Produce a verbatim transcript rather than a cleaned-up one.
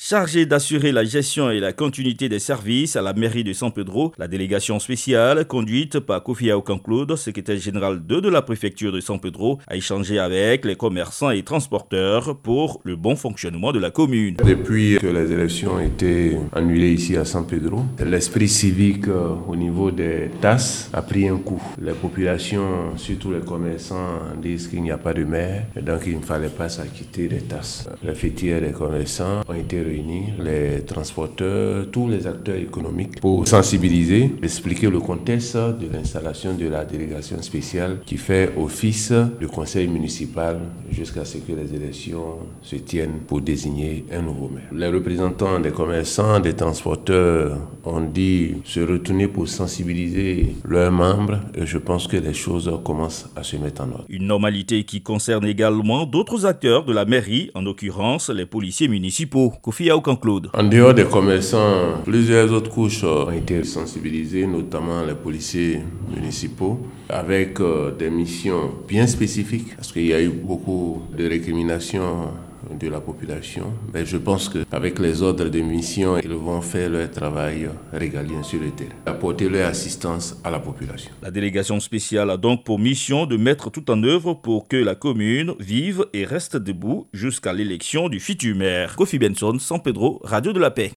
Chargée d'assurer la gestion et la continuité des services à la mairie de San Pedro, la délégation spéciale conduite par Kofi Aokan-Claude, secrétaire général deux de la préfecture de San Pedro, a échangé avec les commerçants et transporteurs pour le bon fonctionnement de la commune. Depuis que les élections ont été annulées ici à San Pedro, l'esprit civique euh, au niveau des tasses a pris un coup. Les populations, surtout les commerçants, disent qu'il n'y a pas de maire et donc il ne fallait pas s'acquitter des tasses. Les fêtières des commerçants ont été réunis, les transporteurs, tous les acteurs économiques pour sensibiliser, expliquer le contexte de l'installation de la délégation spéciale qui fait office de conseil municipal jusqu'à ce que les élections se tiennent pour désigner un nouveau maire. Les représentants des commerçants, des transporteurs ont dit se retourner pour sensibiliser leurs membres et je pense que les choses commencent à se mettre en ordre. Une normalité qui concerne également d'autres acteurs de la mairie, en l'occurrence les policiers municipaux. Kofi Aokan-Claude. En dehors des commerçants, plusieurs autres couches ont été sensibilisées, notamment les policiers municipaux, avec des missions bien spécifiques, parce qu'il y a eu beaucoup de récriminations de la population. Mais je pense qu'avec les ordres de mission, ils vont faire leur travail régalien sur le terrain, apporter leur assistance à la population. La délégation spéciale a donc pour mission de mettre tout en œuvre pour que la commune vive et reste debout jusqu'à l'élection du futur maire. Kofi Benson, San Pedro, Radio de la Paix.